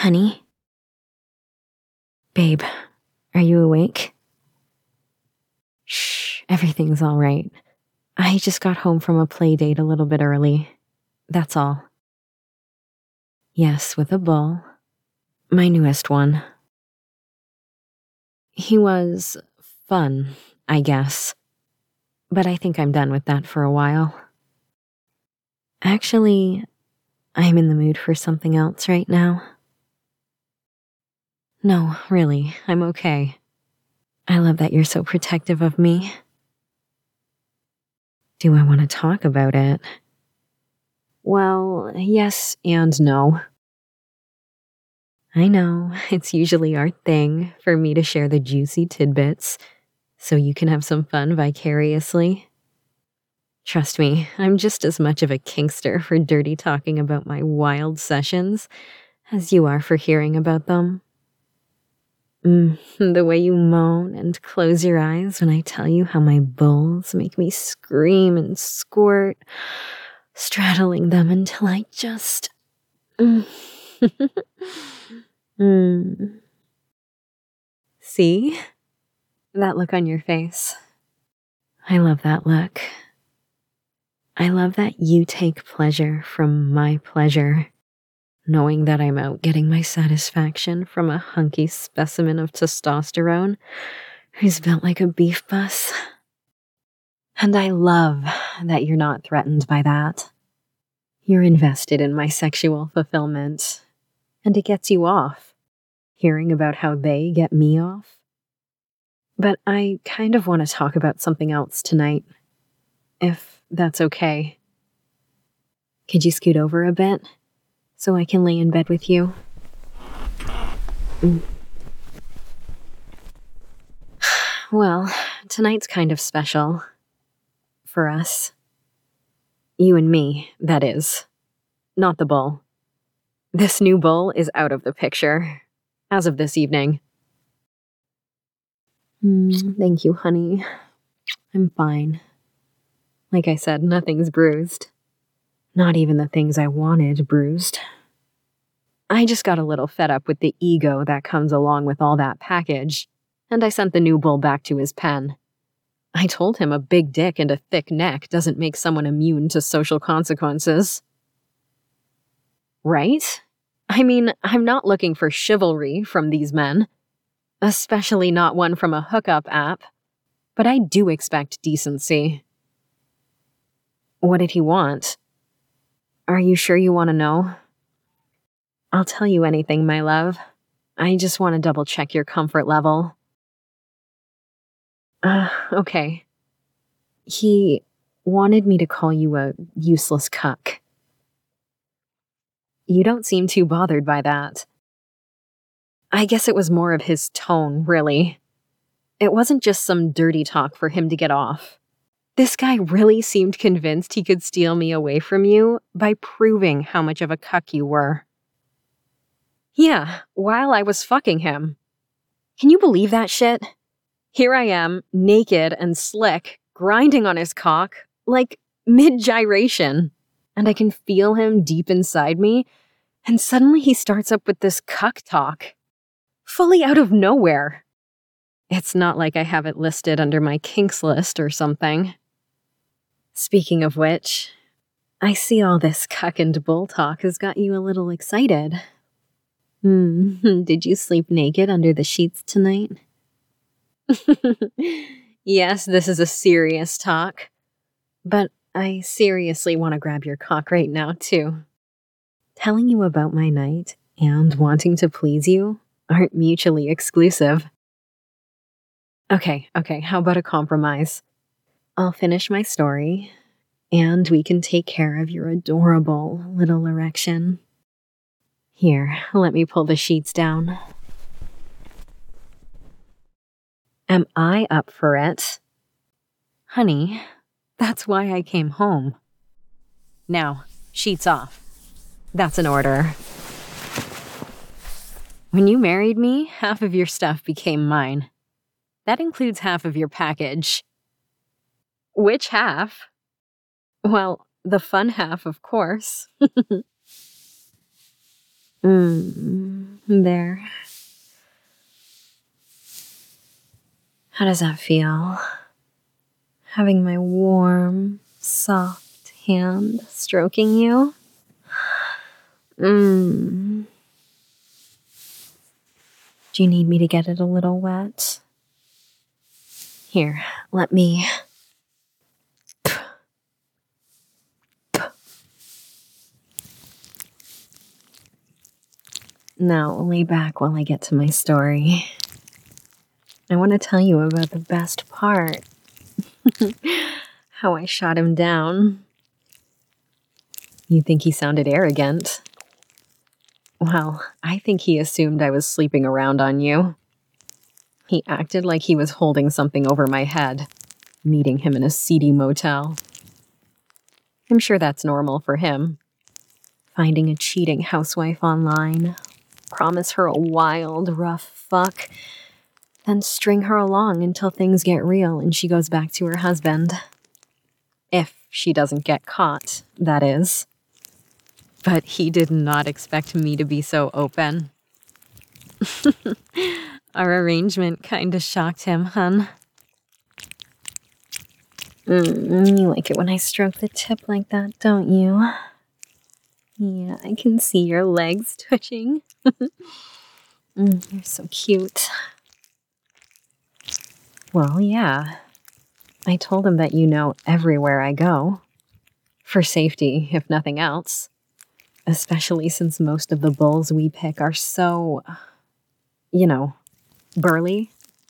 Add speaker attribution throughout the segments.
Speaker 1: Honey? Babe, are you awake? Shh, everything's all right. I just got home from a play date a little bit early. That's all. Yes, with a bull. My newest one. He was fun, I guess. But I think I'm done with that for a while. Actually, I'm in the mood for something else right now. No, really, I'm okay. I love that you're so protective of me. Do I want to talk about it? Well, yes and no. I know, it's usually our thing for me to share the juicy tidbits so you can have some fun vicariously. Trust me, I'm just as much of a kinkster for dirty talking about my wild sessions as you are for hearing about them. The way you moan and close your eyes when I tell you how my bulls make me scream and squirt, straddling them until I just... See? That look on your face. I love that look. I love that you take pleasure from my pleasure, knowing that I'm out getting my satisfaction from a hunky specimen of testosterone who's built like a beef bus. And I love that you're not threatened by that. You're invested in my sexual fulfillment, and it gets you off, hearing about how they get me off. But I kind of want to talk about something else tonight, if that's okay. Could you scoot over a bit so I can lay in bed with you? Well, tonight's kind of special. For us. You and me, that is. Not the bull. This new bull is out of the picture, as of this evening. Thank you, honey. I'm fine. Like I said, nothing's bruised. Not even the things I wanted bruised. I just got a little fed up with the ego that comes along with all that package, and I sent the new bull back to his pen. I told him a big dick and a thick neck doesn't make someone immune to social consequences. Right? I mean, I'm not looking for chivalry from these men. Especially not one from a hookup app. But I do expect decency. What did he want? Are you sure you want to know? I'll tell you anything, my love. I just want to double check your comfort level. Okay. He wanted me to call you a useless cuck. You don't seem too bothered by that. I guess it was more of his tone, really. It wasn't just some dirty talk for him to get off. This guy really seemed convinced he could steal me away from you by proving how much of a cuck you were. Yeah, while I was fucking him. Can you believe that shit? Here I am, naked and slick, grinding on his cock, like mid-gyration. And I can feel him deep inside me, and suddenly he starts up with this cuck talk. Fully out of nowhere. It's not like I have it listed under my kinks list or something. Speaking of which, I see all this cuck and bull talk has got you a little excited. Did you sleep naked under the sheets tonight? Yes, this is a serious talk. But I seriously want to grab your cock right now, too. Telling you about my night and wanting to please you aren't mutually exclusive. Okay, how about a compromise? I'll finish my story, and we can take care of your adorable little erection. Here, let me pull the sheets down. Am I up for it? Honey, that's why I came home. Now, sheets off. That's an order. When you married me, half of your stuff became mine. That includes half of your package. Which half? Well, the fun half, of course. There. How does that feel? Having my warm, soft hand stroking you? Do you need me to get it a little wet? Here, let me. Now, lay back while I get to my story. I want to tell you about the best part. How I shot him down. You think he sounded arrogant? Well, I think he assumed I was sleeping around on you. He acted like he was holding something over my head, meeting him in a seedy motel. I'm sure that's normal for him. Finding a cheating housewife online, promise her a wild, rough fuck, then string her along until things get real and she goes back to her husband. If she doesn't get caught, that is. But he did not expect me to be so open. Our arrangement kinda shocked him, hun. You like it when I stroke the tip like that, don't you? Yeah, I can see your legs twitching. You're so cute. Well, yeah. I told him that you know everywhere I go. For safety, if nothing else. Especially since most of the bulls we pick are so, burly.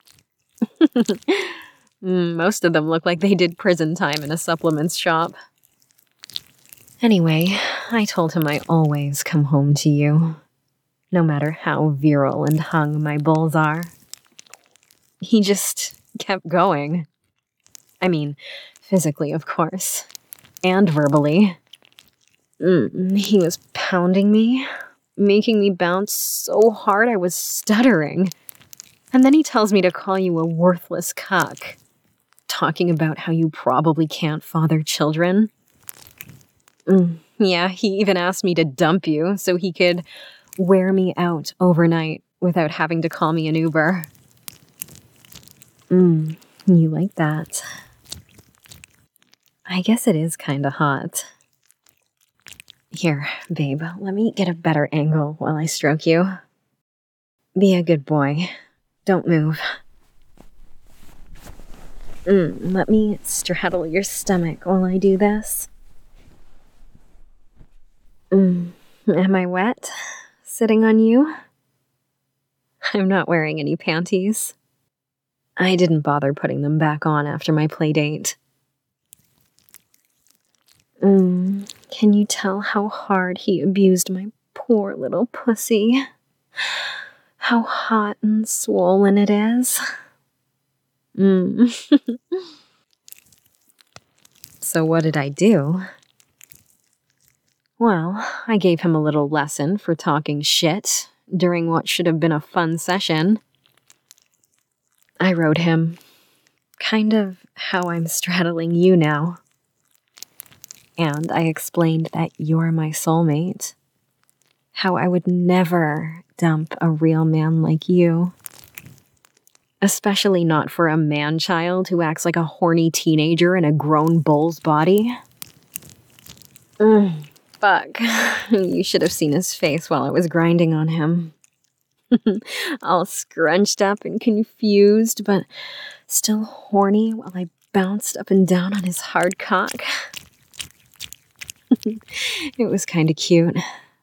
Speaker 1: Most of them look like they did prison time in a supplements shop. Anyway, I told him I always come home to you, no matter how virile and hung my bulls are. He just kept going. I mean, physically, of course, and verbally. He was pounding me, making me bounce so hard I was stuttering. And then he tells me to call you a worthless cuck, talking about how you probably can't father children. Yeah, he even asked me to dump you so he could wear me out overnight without having to call me an Uber. You like that. I guess it is kinda hot. Here, babe, let me get a better angle while I stroke you. Be a good boy. Don't move. Let me straddle your stomach while I do this. Am I wet? Sitting on you? I'm not wearing any panties. I didn't bother putting them back on after my play date. Can you tell how hard he abused my poor little pussy? How hot and swollen it is. So what did I do? Well, I gave him a little lesson for talking shit during what should have been a fun session. I wrote him kind of how I'm straddling you now. And I explained that you're my soulmate. How I would never dump a real man like you. Especially not for a man-child who acts like a horny teenager in a grown bull's body. Fuck. You should have seen his face while I was grinding on him. All scrunched up and confused, but still horny while I bounced up and down on his hard cock. It was kinda cute.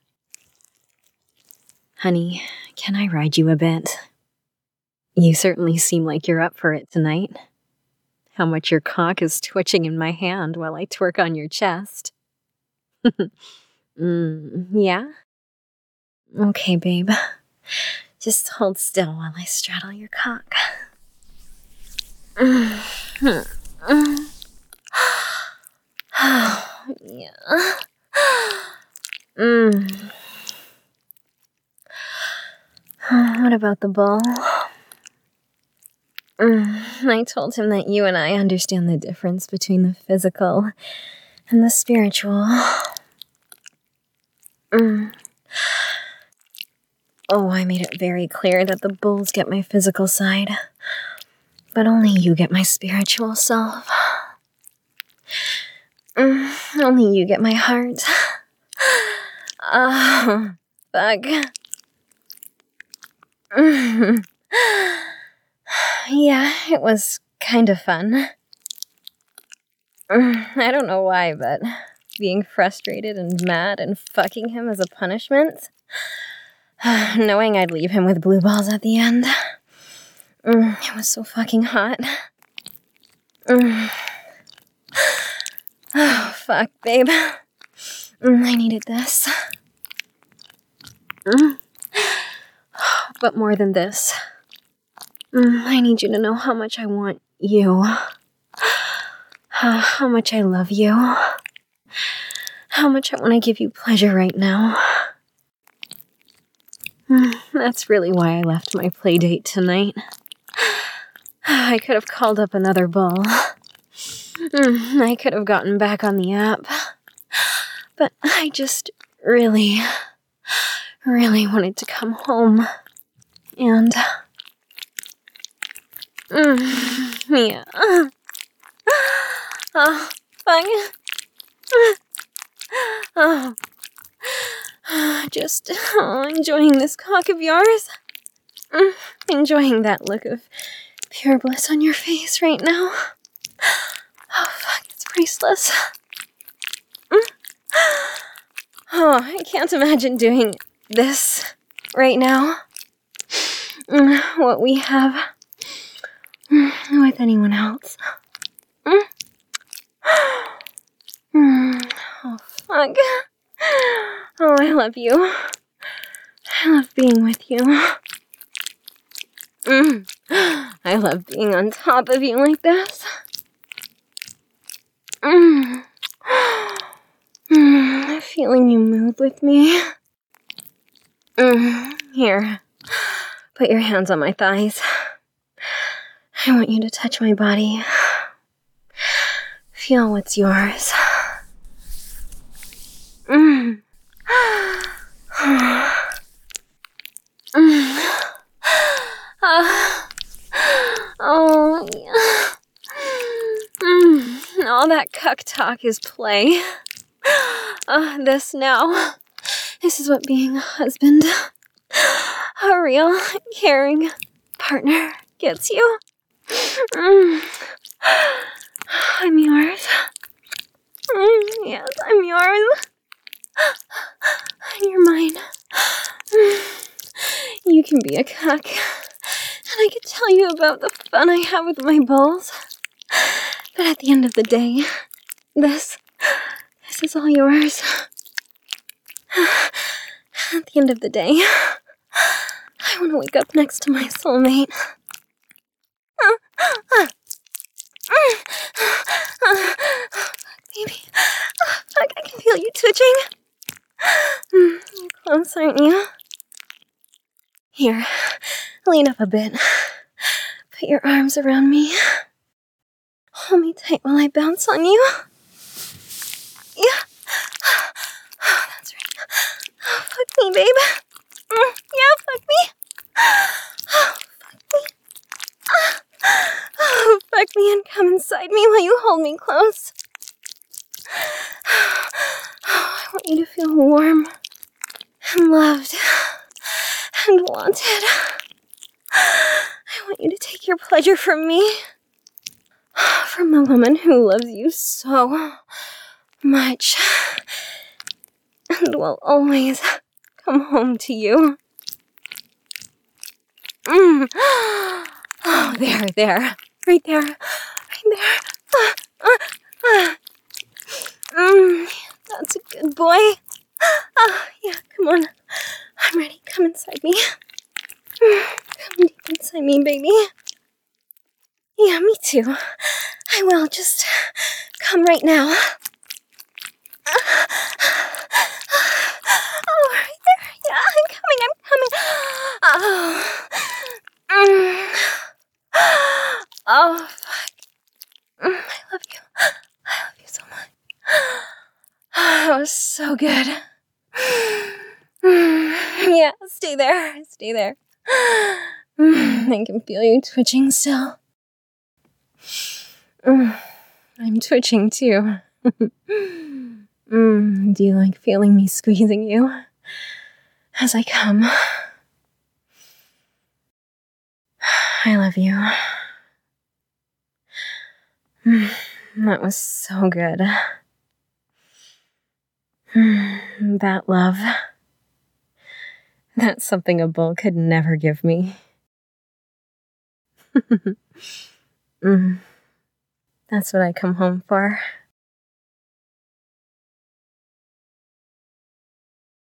Speaker 1: Honey, can I ride you a bit? You certainly seem like you're up for it tonight. How much your cock is twitching in my hand while I twerk on your chest. Yeah? Okay, babe. Just hold still while I straddle your cock. Yeah. What about the bull? I told him that you and I understand the difference between the physical and the spiritual. Oh, I made it very clear that the bulls get my physical side, but only you get my spiritual self. Only you get my heart. Oh, fuck. Yeah, it was kind of fun. I don't know why, but being frustrated and mad and fucking him as a punishment, knowing I'd leave him with blue balls at the end, it was so fucking hot. Oh, fuck, babe. I needed this. But more than this, I need you to know how much I want you. How much I love you. How much I want to give you pleasure right now. That's really why I left my play date tonight. I could have called up another bull. I could have gotten back on the app. But I just really wanted to come home. And... yeah. Oh, fuck. Oh. Just enjoying this cock of yours. Enjoying that look of pure bliss on your face right now. Oh, fuck, it's priceless. Oh, I can't imagine doing this right now. What we have with anyone else. Oh, fuck. Oh, I love you. I love being with you. I love being on top of you like this. Feeling you move with me. Here, put your hands on my thighs. I want you to touch my body. Feel what's yours. Oh, yeah. All that cuck talk is play. This now. This is what being a husband, a real, caring partner gets you. I'm yours. Yes, I'm yours. You're mine. You can be a cuck, and I could tell you about the fun I have with my bulls. But at the end of the day, this is all yours. At the end of the day, I want to wake up next to my soulmate. Baby, fuck, I can feel you twitching. You're close, aren't you? Here, lean up a bit. Put your arms around me. Hold me tight while I bounce on you. Yeah. Oh, that's right. Oh, fuck me, babe. Yeah, fuck me. Oh, fuck me. Oh, fuck me and come inside me while you hold me close. Oh, I want you to feel warm and loved and wanted. I want you to take your pleasure from me. From the woman who loves you so much and will always come home to you. Oh, there. Right there. That's a good boy. Yeah, come on. I'm ready. Come inside me. Come deep inside me, baby. Yeah, me too. I will. Just come right now. Oh, right there. Yeah, I'm coming. Oh, fuck. I love you. I love you so much. That was so good.
Speaker 2: Yeah, stay there. Stay there. I can feel you twitching still. I'm twitching too. Do you like feeling me squeezing you as I come? I love you. That was so good. That love. That's something a bull could never give me. That's what I come home for.